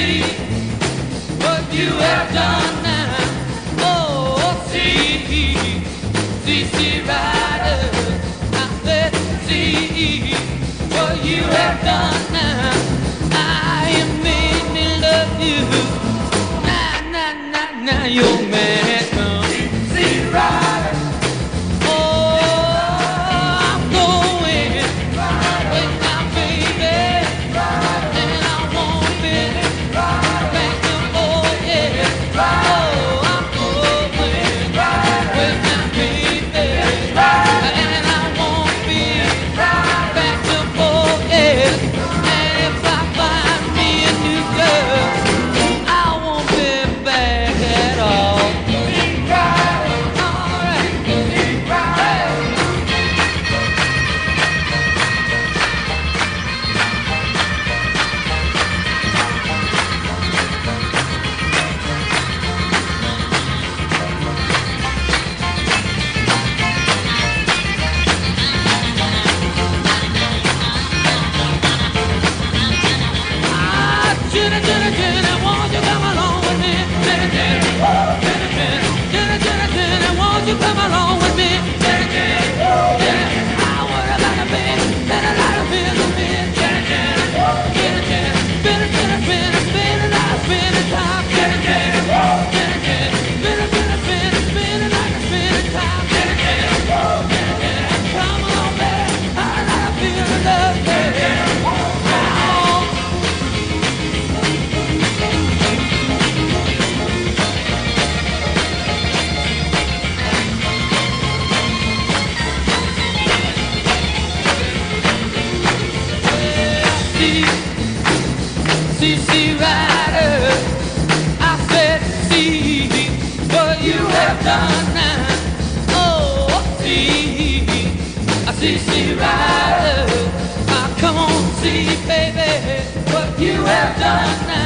see what you have done now. Oh, see, Rider. I said, see what you have done now. I am made me love you. Now, your man come. See, Rider. You come along with me, Jenny, Jenny. I would have got a bed and a lot of bills to spend, Jenny, Jenny. Jenny, spin a lot of spinning time, Jenny, Jenny. Spin a lot of spinning time, Jenny, Jenny. Come along, baby, I feel the love, baby. See, Rider, I said, see what you have done now. Oh, see, Rider, come on, see, baby, what you have done now.